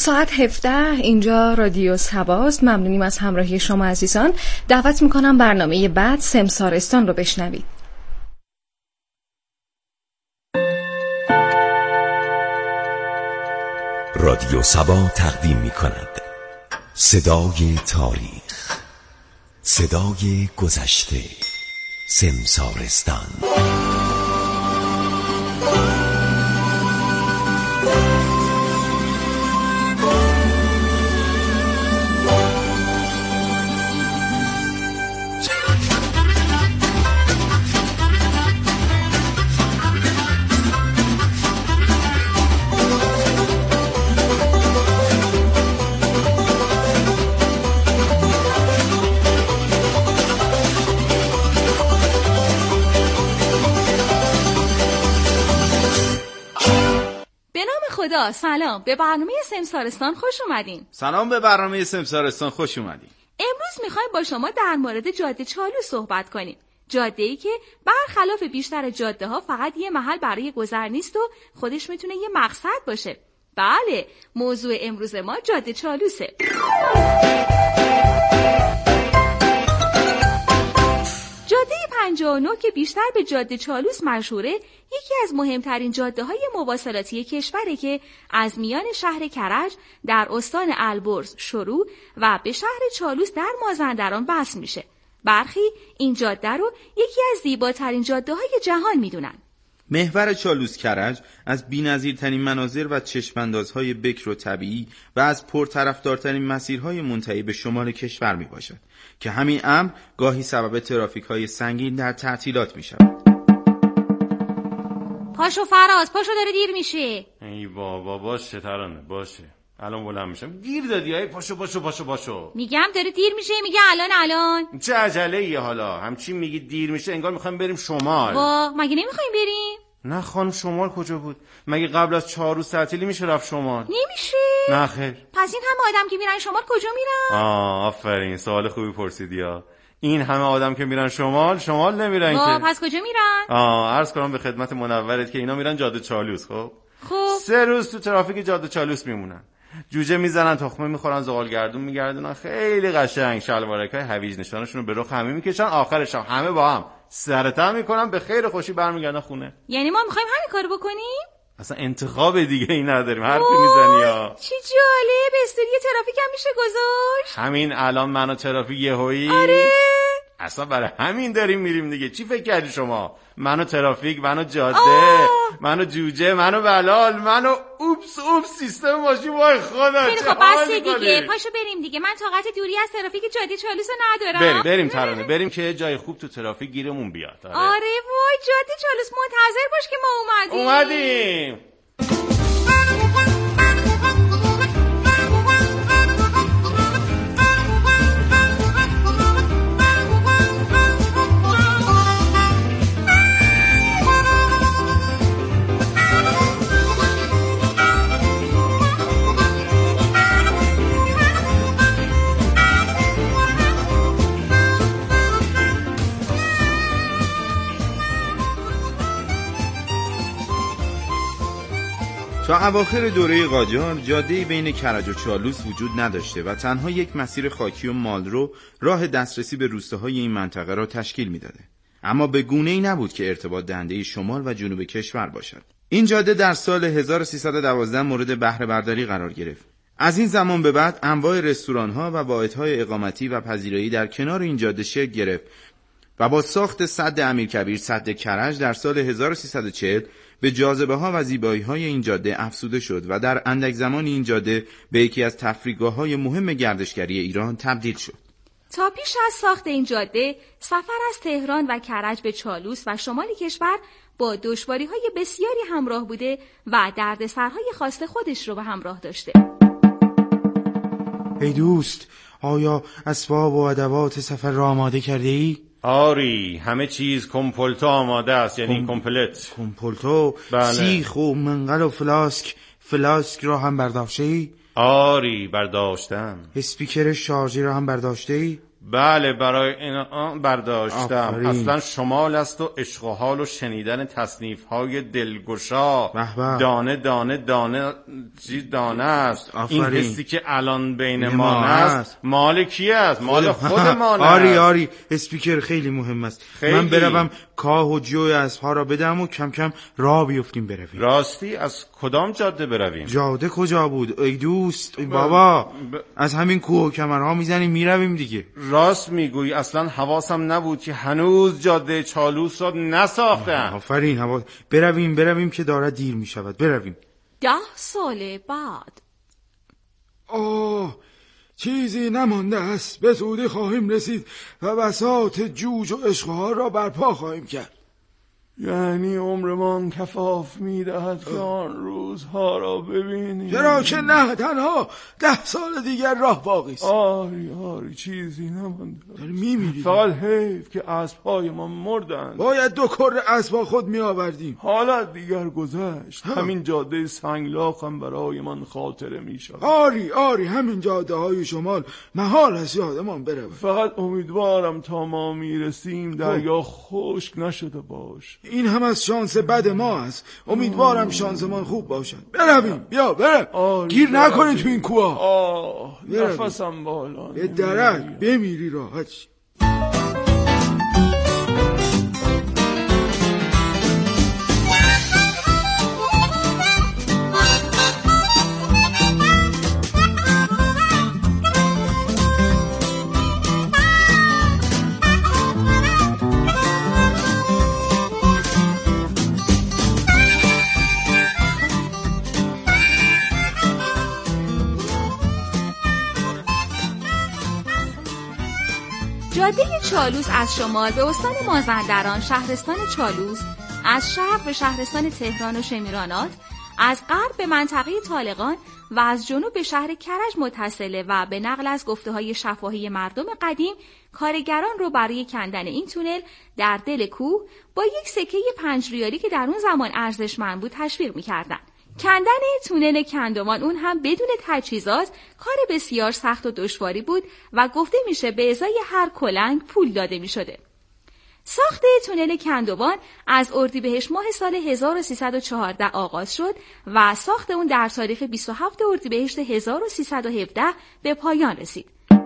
ساعت 17 اینجا رادیو سباست. ممنونیم از همراهی شما عزیزان. دعوت میکنم برنامه بعد سمسارستان رو بشنوید. رادیو سبا تقدیم میکند صدای تاریخ، صدای گذشته، سمسارستان. سلام، به برنامه سمسارستان خوش اومدین. سلام، به برنامه سمسارستان خوش اومدین. امروز میخوایم با شما در مورد جاده چالوس صحبت کنیم. جاده‌ای که برخلاف بیشتر جاده‌ها فقط یه محل برای گذر نیست و خودش میتونه یه مقصد باشه. بله، موضوع امروز ما جاده چالوسه. جاده 59 که بیشتر به جاده چالوس مشهوره، یکی از مهمترین جاده‌های مواصلاتی کشوره که از میان شهر کرج در استان البرز شروع و به شهر چالوس در مازندران وصل میشه. برخی این جاده رو یکی از زیباترین جاده‌های جهان میدونن. محور چالوس کرج از بی‌نظیرترین مناظر و چشم‌اندازهای بکر و طبیعی و از پرطرفدارترین مسیرهای منتهی به شمال کشور میباشد که همین امر گاهی سبب ترافیک‌های سنگین در تعطیلات میشود. پاشو فراز، پاشو داره دیر میشه. ای بابا باشه ترانه، باشه الان بلند میشم. گیر دادی. ای پاشو. میگم داره دیر میشه، میگه الان. چه عجله‌ای حالا؟ همچین میگی دیر میشه انگار میخوایم بریم شمال. وا، مگه نمیخوایم بریم؟ نه خانم، شمال کجا بود؟ مگه قبل از 4 روز تعطیلی میشه رفت شمال؟ نمیشه. نه خیر. پس این همه آدم که میرن شمال کجا میرن؟ آفرین، سوال خوبی پرسیدی ها. این همه آدم که میرن شمال نمیرن که. پس کجا میرن؟ عرض کنم به خدمت منورت که اینا میرن جاده چالوس. خب 3 روز تو ترافیک جاده چالوس میمونن. جوجه میزنن، تخمه میخورن، زغالگردون میگردونن، خیلی قشنگ شلوارکای هویج نشانشون رو به رخ همه میکشن، آخرش هم همه با هم سرتم میکنن، به خیر خوشی برمیگردن خونه. یعنی ما میخوایم همین کارو بکنیم؟ اصلا انتخاب دیگه ای نداریم. حرفی میزنی ها. چه جالب، استوری ترافیک هم میشه گذاشت. همین الان منو ترافیک یهویی. آره اصلا برای همین داریم میریم دیگه. چی فکر کردی شما؟ منو ترافیک، منو جاده، منو جوجه، منو بلال، منو اوپس سیستم ماشین. وای خدا. خیلی خب بس دیگه، پاشو بریم دیگه. من طاقت دوری از ترافیک جاده چالوسو ندارم. بریم ترانه، بریم که جای خوب تو ترافیک گیرمون بیاد. آره وای، جاده چالوس منتظر باش که ما اومدیم. تا اواخر دوره قاجار جاده‌ای بین کرج و چالوس وجود نداشته و تنها یک مسیر خاکی و مالرو راه دسترسی به روستاهای این منطقه را تشکیل میداده. اما به گونه‌ای نبود که ارتباط دهنده شمال و جنوب کشور باشد. این جاده در سال 1312 مورد بهره برداری قرار گرفت. از این زمان به بعد انواع رستوران‌ها و واحدهای اقامتی و پذیرایی در کنار این جاده شکل گرفت و با ساخت سد امیرکبیر، سد کرج در سال 1340 به جاذبه‌ها و زیبایی‌های این جاده افزوده شد و در اندک زمان این جاده به یکی از تفریحگاه‌های مهم گردشگری ایران تبدیل شد. تا پیش از ساخت این جاده، سفر از تهران و کرج به چالوس و شمال کشور با دشواری‌های بسیاری همراه بوده و دردسرهای خاص خودش رو به همراه داشته. ای دوست، آیا اسباب و ادوات سفر را آماده کرده ای؟ آری، همه چیز کمپلتو آماده است، یعنی کمپلت. کمپلتو؟ بله. سیخ و منقل و فلاسک را هم برداشته ای؟ آری، برداشتم. اسپیکر شارژی را هم برداشته ای؟ بله برای این برداشتم. آفرین. اصلا شمال است و عشق و حال و شنیدن تصنیف های دلگشا. به به. دانه دانه دانه چیز دانه است. آفرین. این حسی که الان بین ما است مال کی است؟ مال خودمان است. آری آری اسپیکر خیلی مهم است. خیلی. من بروم کاه و جوی اسب‌ها را بدم و کم کم راه بیفتیم برویم. راستی از کدام جاده برویم؟ جاده کجا بود ای دوست ای بابا؟ از همین کوه و کمرها میزنیم میرویم دیگه. راست میگویی، اصلا حواسم نبود که هنوز جاده چالوس را نساختن. آفرین. برویم که داره دیر میشود. برویم. 10 سال بعد. چیزی نمانده است، به زودی خواهیم رسید و بساط جوج و عشقها را برپا خواهیم کرد. یعنی عمرمان کفاف میدهد که آن روزها را ببینیم. چرا که نه، تنها 10 سال دیگر راه باقی است. آری چیزی نمانده. داری میمیری. فقط حیف که اسبهای ما مردند. باید 2 کره اسب خود میآوردیم. حالا دیگر گذشت. همین جاده سنگلاخ هم برای من خاطره میشود. آری همین جاده های شمال محال است یادمان بره. فقط امیدوارم تا ما میرسیم دریا خشک نشده باش. این هم از شانس بد ما است. امیدوارم شانسمان خوب باشد. برویم. بیا برم. گیر نکنی تو این کوه. نفسم بالا. به درک بمیری راحت. جاده چالوس از شمال به استان مازندران شهرستان چالوس، از شرق به شهرستان تهران و شمیرانات، از غرب به منطقه طالقان و از جنوب به شهر کرج متصله و به نقل از گفته‌های شفاهی مردم قدیم کارگران رو برای کندن این تونل در دل کوه با یک سکه 5 ریالی که در اون زمان ارزشمند بود تشویق می‌کردند. کندن تونل کندمان اون هم بدون تجهیزات کار بسیار سخت و دشواری بود و گفته میشه به ازای هر کلنگ پول داده میشده. ساخت تونل کندوان از اردیبهشت ماه سال 1314 آغاز شد و ساخت اون در تاریخ 27 اردیبهشت 1317 به پایان رسید.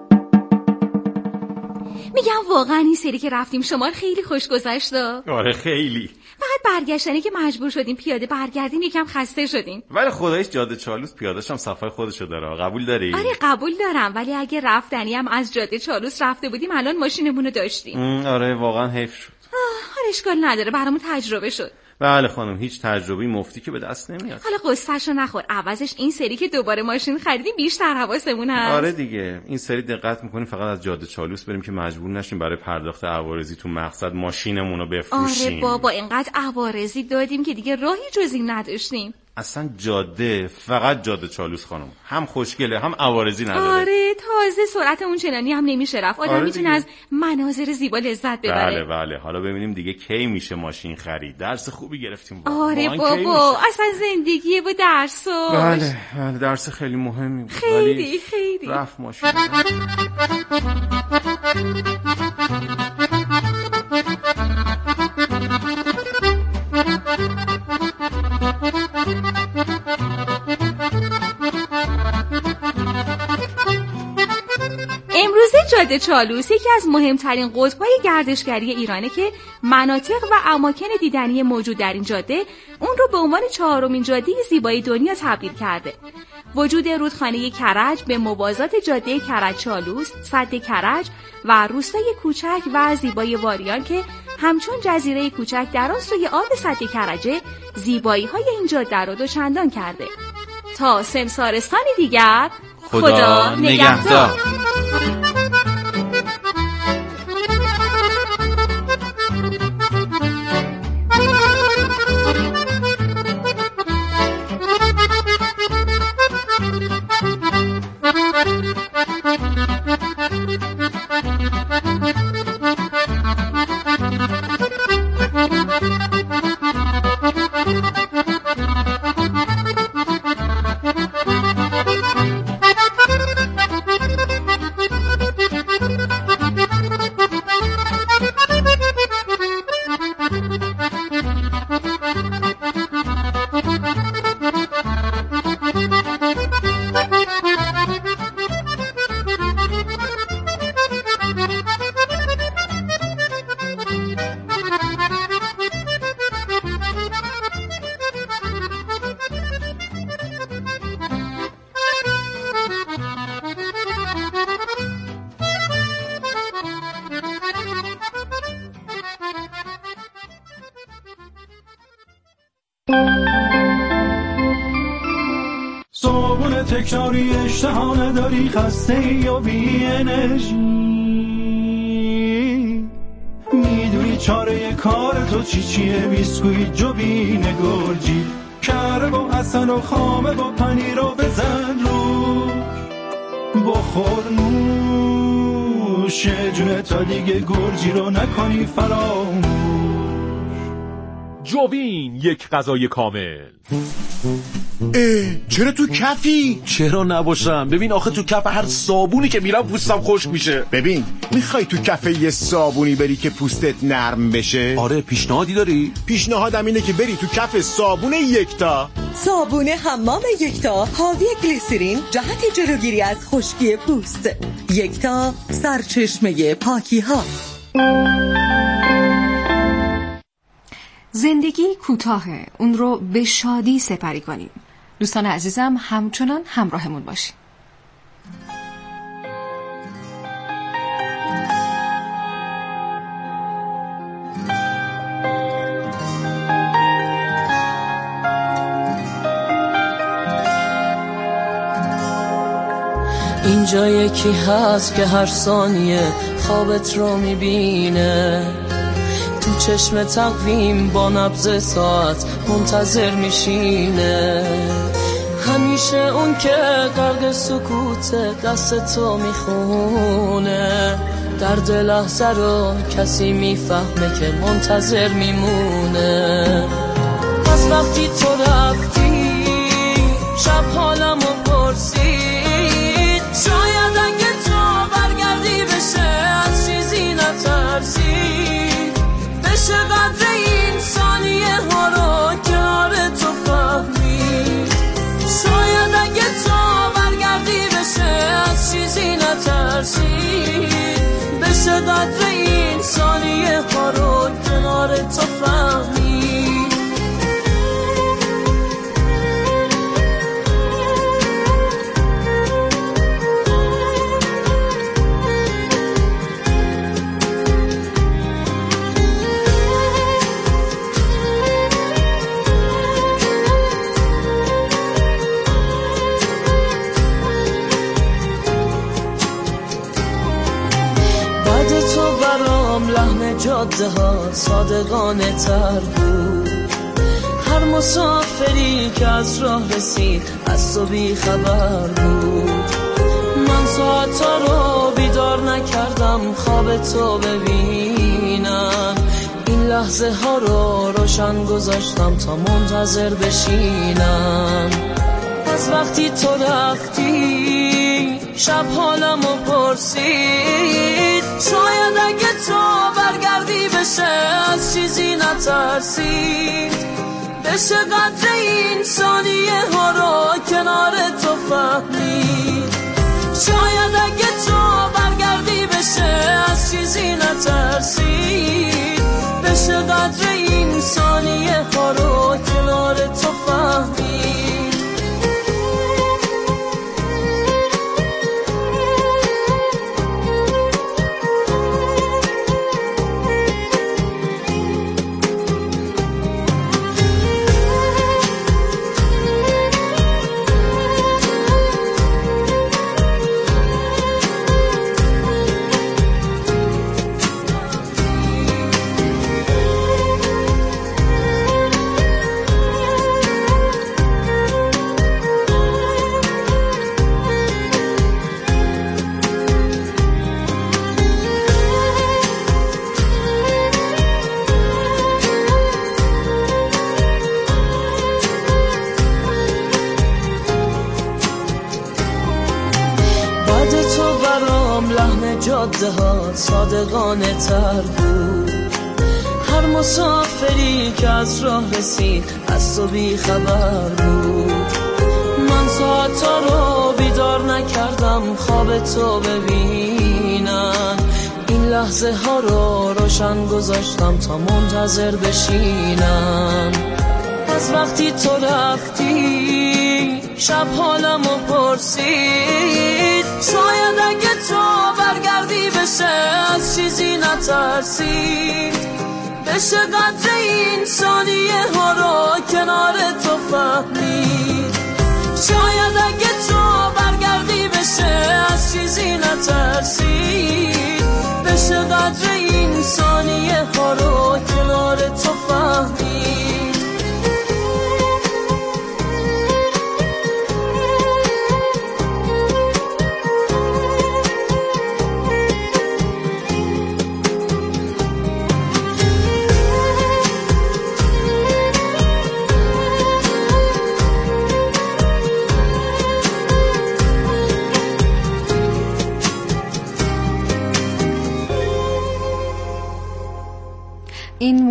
میگم واقعا این سری که رفتیم شمال خیلی خوش گذشت. آره خیلی. فقط برگشتنی که مجبور شدیم پیاده برگردیم یکم خسته شدیم. ولی خداییش جاده چالوس پیاده‌ش هم صفای خودشو داره. قبول داری؟ آره قبول دارم، ولی اگه رفتنی هم از جاده چالوس رفته بودیم الان ماشینمون رو داشتیم. آره واقعا حیف شد. آره اشکال نداره، برامون تجربه شد. بله خانم، هیچ تجربه‌ای مفتی که به دست نمیاد. حالا قصه‌شو نخور، عوضش این سری که دوباره ماشین خریدیم بیشتر حواسمون هست. آره دیگه، این سری دقت می‌کنیم فقط از جاده چالوس بریم که مجبور نشیم برای پرداخت عوارضی تو مقصد ماشینمون رو بفروشیم. آره بابا، اینقدر عوارضی دادیم که دیگه راهی جز این نداشتیم. اصلا جاده فقط جاده چالوس خانم، هم خوشگله هم عوارضی نداره. آره تازه سرعت اون چنانی هم نمیشه رفت. آدم میتونه از مناظر زیبا لذت ببره. بله حالا ببینیم دیگه کی میشه ماشین خرید. درس خوبی گرفتیم. آره بابا، اصلا زندگیه با درساش. بله درس خیلی مهمی بود. خیلی رفت ماشین. امروزه جاده چالوس یکی از مهمترین قطب‌های گردشگری ایرانه که مناطق و اماکن دیدنی موجود در این جاده اون رو به عنوان 4مین جاده زیبای دنیا تبدیل کرده. وجود رودخانه کرج به موازات جاده کرج چالوس، سد کرج و روستای کوچک و زیبای واریان که همچون جزیره کوچک در آن سوی آب سد کرجه، زیبایی‌های این جاده رو دوچندان کرده. تا سمسارستانی دیگر، خدا نگهدار. صابون تکراری اشتها نداری، خسته ای و بی انرژی، میدونی چاره کار تو چیه؟ بیسکویت جوبین گرجی، کره با عسل و خامه با پنیر رو بزن روش، بخور نوش جونه تا دیگه گرجی رو نکنی فراموش. جوبین، یک غذای کامل. چرا تو کفی؟ چرا نباشم؟ ببین آخه تو کف هر صابونی که میرم پوستم خشک میشه. ببین میخوای تو کف یه صابونی بری که پوستت نرم بشه؟ آره، پیشنهادی داری؟ پیشنهادم اینه که بری تو کف صابون یکتا. صابون حمام یکتا حاوی گلیسرین جهت جلوگیری از خشکی پوست. یکتا، سرچشمه پاکی ها. زندگی کوتاهه، اون رو به شادی سپری کنیم. دوستان عزیزم همچنان همراهمون باشید. اینجا یکی هست که هر ثانیه خوابت رو میبینه، تو چشم تقویم با نبض ساعت منتظر میشینه، همیشه اون که غرق سکوت دست تو میخونه، درد لحظه رو کسی میفهمه که منتظر میمونه. از وقتی تو رفتی شب حالمو پرسید، شاید اگه تو برگردی بشه از چیزی نترسید، بشه قدر این ثانیه ها رو کنار تو فهمید، شاید اگه تو برگردی بشه از چیزی نترسید، بشه قدر این ثانیه ها رو کنار تو فهمید. جاده ها صادقانه تر بود، هر مسافری که از راه رسید از تو بی خبر بود، من ساعتا رو بیدار نکردم خواب تو ببینم، این لحظه ها رو روشن گذاشتم تا منتظر بشینم. از وقتی تو رفتی شب حالمو پرسید، شاید اگه تو برگردی بشه از چیزی نترسید، بشه قدر این ثانیه ها رو کنار تو فهمید، شاید اگه تو برگردی بشه از چیزی نترسید، بشه قدر این ثانیه ها رو کنار تو فهمید. جاده ها صادقانه تر بود، هر مسافری که از راه رسید از تو بی خبر بود، من ساعتا رو بیدار نکردم خواب تو ببینم، این لحظه ها رو روشن گذاشتم تا منتظر بشینم. از وقتی تو رفتی شب حالمو پرسید، شاید اگه تو برگردی بشه از چیزی نترسید، بشه قدر این ثانیه ها رو کنار تو فهمید، شاید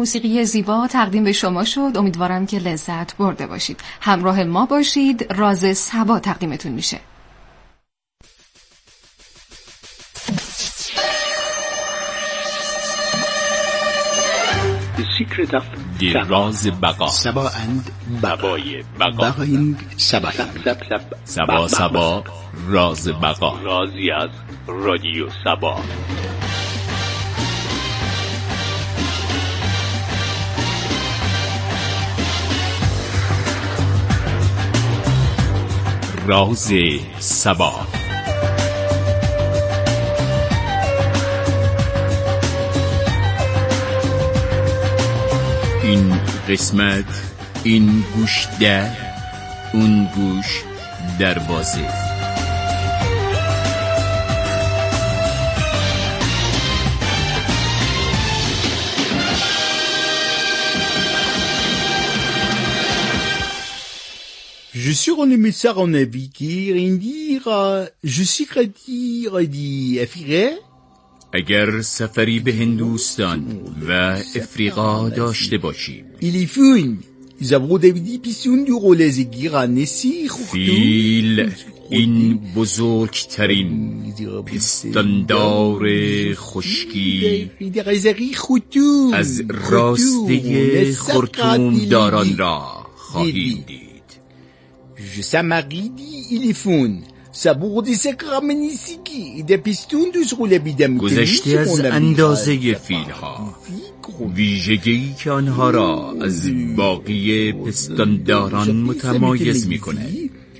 موسیقی زیبا تقدیم به شما شد. امیدوارم که لذت برده باشید. همراه ما باشید. راز صبا تقدیمتون میشه. راز بقا سبا اند بقای بقا سبا سبا راز بقا رازی از رادیو سبا. راز سبا. این قسمت، این گوش در، اون گوش دروازه. Je suis un émissaire en naviguer, je suis crédit افریقه. اگر سفری به هندوستان و افریقا داشته باشیم، ایلیفون زبرو دیویدی پیسون دو غلزگی رانسی فیل این بزرگترین پستاندار خشکی از راسته خرطومداران را خواهیم دید. جسمقیدی ایلیفون سبودی سکرامنیسیکی ده پیستون دوز غله بیدم گذشته از اندازه فیل ها، ویژگی که آنها را از باقی پستانداران متمایز می کند.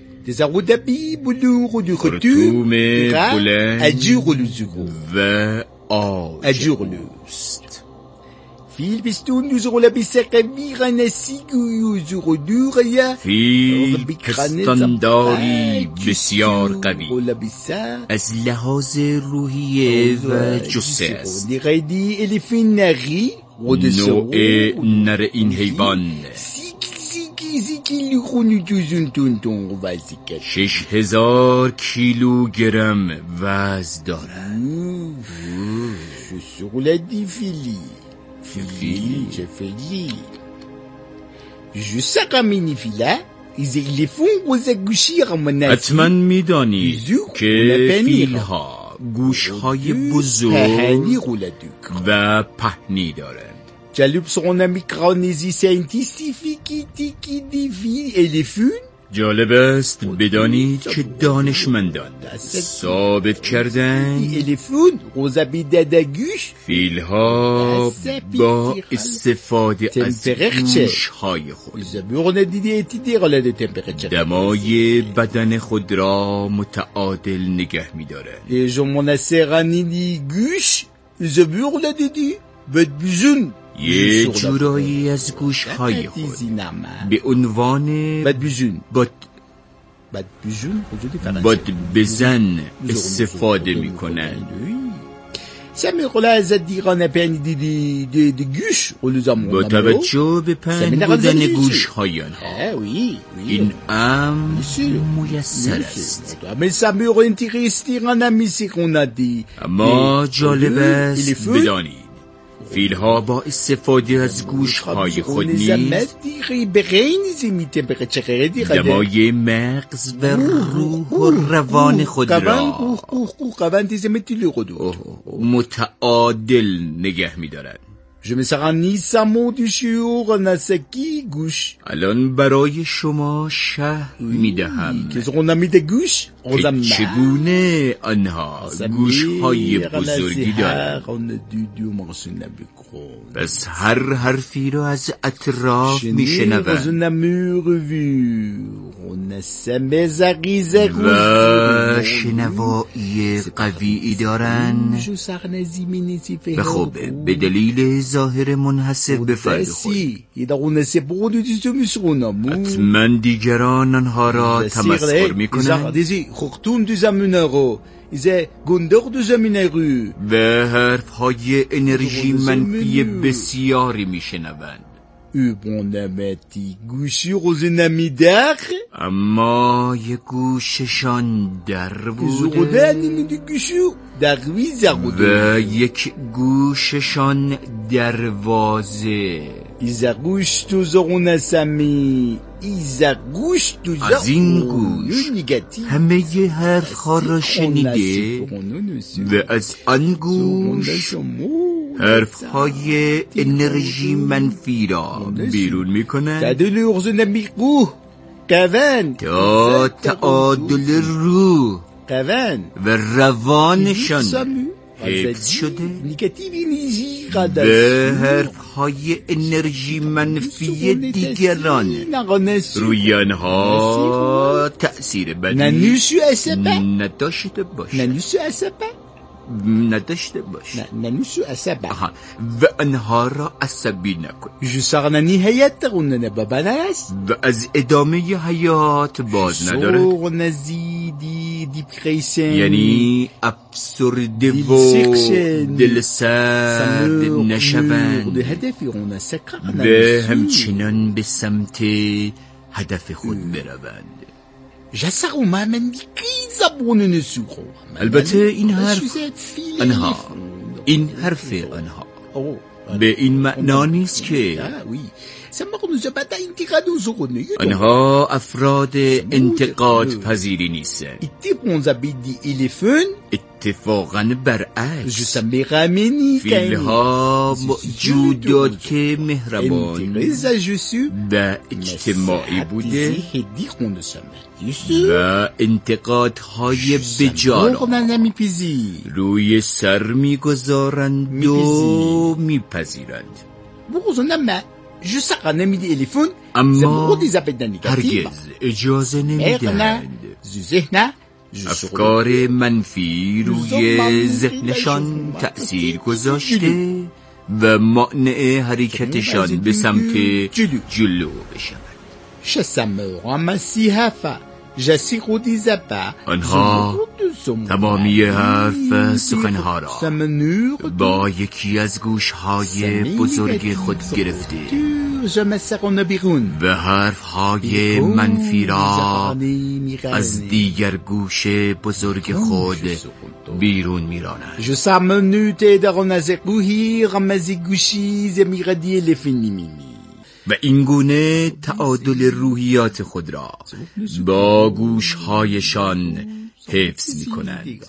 خرطوم بلند و آجرلوست. فیل پستون دوز غله بیسقوی غنسیگو یوزو دوریا. فیل پستانداری بسیار قوی از لحاظ روحیه و جسه است. نوع نر این حیوان 6000 کیلوگرم وزن دارد. فیلی جسقا مینی فیلا ایلیفون قوزه گوشی غمانه. حتما میدانید که فیل ها گوش های بزرگ و پهنی دارند. جالب سرونه میکرانیزی ساینتیفیکی تیکی دی فیل ایلیفون. جالب است بدانید که دانشمندان ثابت کردند فیل ها با استفاده از گوش های خود دمای بدن خود را متعادل نگه می دارند. یه جورایی از گوش های خود به عنوان باد بزن استفاده می کنند. با توجه به پهن بودن گوش های آنها این امر میسر است. اما جالب است بدانید فیل ها با استفاده از گوش های خود نیز دمای مغز و روح و روان خود را متعادل نگه می دارند. الان برای شما شرح می دهم که چگونه آنها گوش های بزرگی دارند. پس هر حرفی را از اطراف می شنوند و شنوایی قوی دارند و خب به دلیل ظاهر منحصر به فرد خود حتما دیگران آنها را تمسخر می کنند و حرفهای انرژی منفی بسیاری می شنوند. اما یک گوششان در بوده و یک گوششان دروازه. از این گوش همه حرف ها را شنیده و از آن گوش حرف های انرژی منفی را بیرون می کنند تا تعادل روح و روانشان حفظ شده به حرف های انرژی منفی دیگران روی آنها تأثیر بدی نداشته باشه و آنها را عصبی نکن و از ادامه حیات باز ندارد، یعنی افسرده و دل سرد نشوند و همچنان به سمت هدف خود بروند. البته این حرف آنها به این معنا نیست که آنها افراد انتقاد پذیری نیستند. اتفاقاً برعکس، فیلها موجودات مهربان و اجتماعی بوده و انتقادهای بجا روی سر میگذارند و میپذیرند. اما هرگز اجازه نمیدهند افکار منفی روی ذهنشان تأثیر گذاشته و مانع حرکتشان به سمت جلو بشود. آنها تمامی حرف سخنها را با یکی از گوشهای بزرگ خود گرفته و حرفهای منفی را از دیگر گوش بزرگ خود بیرون می‌رانند. و این گونه تعادل روحیات خود را با گوشهایشان حفظ می کنند.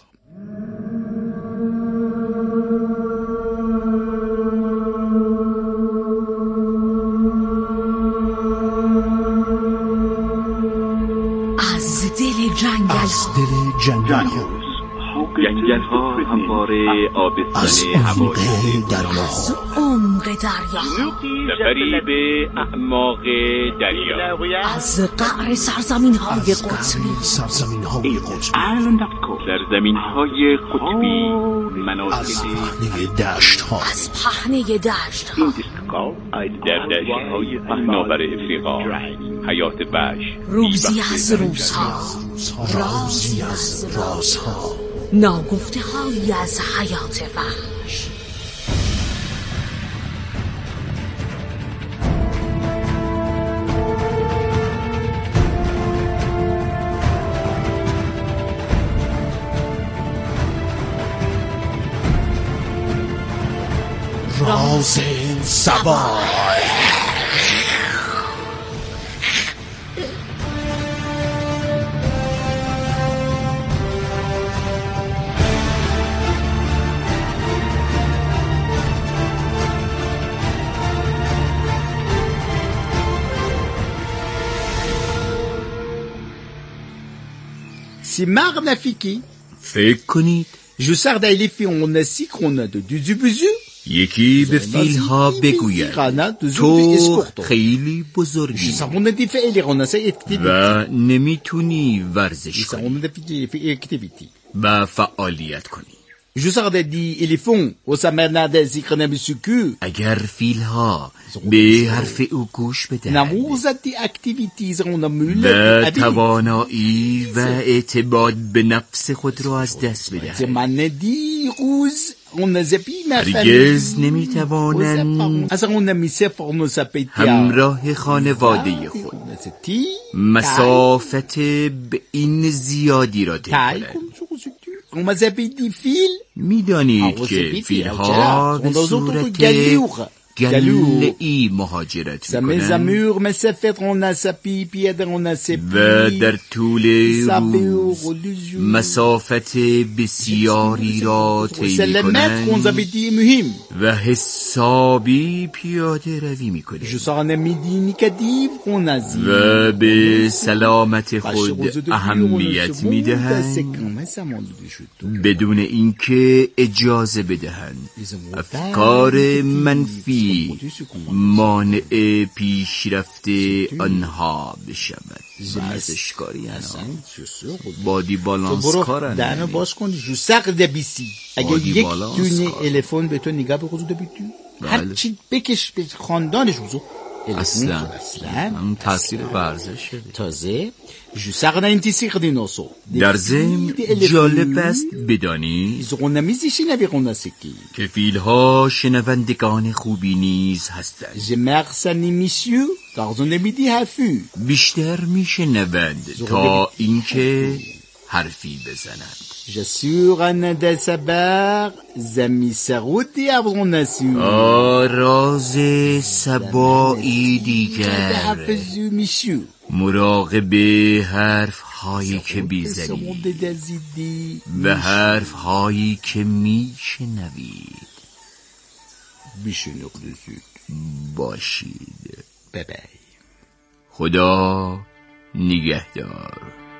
از دل جنگل جنگل‌ها همواره آبستن هوایی از عمق دریا سفری به اعماق دریا از قعر سرزمین‌های قطبی سرزمین‌های قطبی از پهنه دشت‌ها در دشت‌های پهناور افریقا حیات وحش روزی از روزها رازی از رازها ناگفته هایی از حیات وحش. راز سبا. C'est magnifique. فکر کنید یکی به فیلها بگوید تو خیلی بزرگی و نمیتونی ورزش کنی و فعالیت کنی. اگر فیلها به حرف او گوش بدهند و توانایی و اعتماد به نفس خود را از دست بدهند هرگز نمیتوانند همراه خانواده خود مسافت به این زیادی را طی کنند comment s'appelle des fils میدانید که فیلها به صورت گله‌ای مهاجرت میکنند و در طول روز مسافت بسیاری را طی کنند و حسابی پیاده روی میکنند و به سلامت خود اهمیت میدهند بدون اینکه اجازه بدهند افکار منفی مانع پیشرفت آنها بشود. ورزشکاری بادی بالانس کارن. دهنو باز کن جو سق دبیسی. اگه یک دونه الفون به تو نگاه به خودت ببینی هر چی بکش به خاندانش وزو اصلا تاثیر ورزش شده. تازه جو سق نه انتیسی قدینوسو. در ضمن جالب است بدانی که فیلها شنوندگان خوبی نیز هستند. بیشتر میشنوند تا اینکه حرفی بزنند. راز سبایی دیگر مراقب حرف هایی که بیزنی و حرف هایی که میشنوید باشید. خدا نگهدار.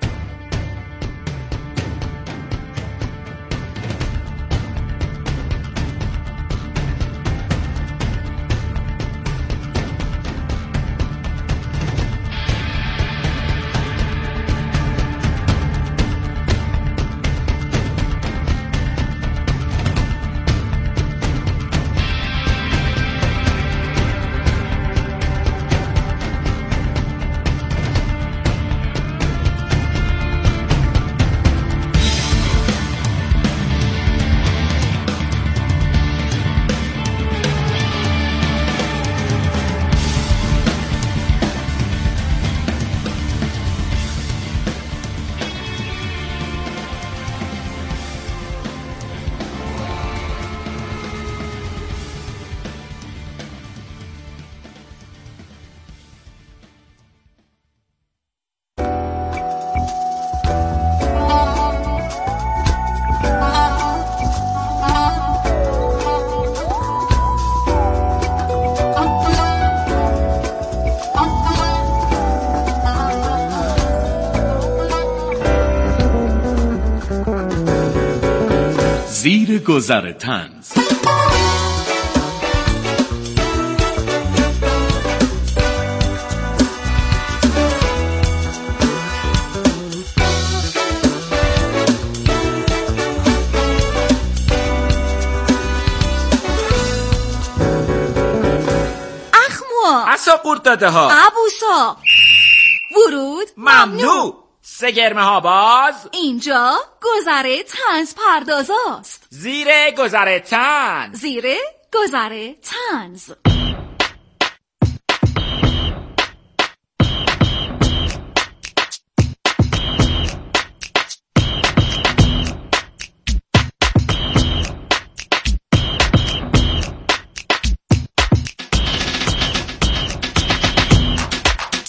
زیر گذر طنز. عصا قورت داده ها. ابوسا ورود ممنوع. سه گرمه ها باز. اینجا گذر طنز پردازاست. زیر گذر طنز. زیر گذر طنز.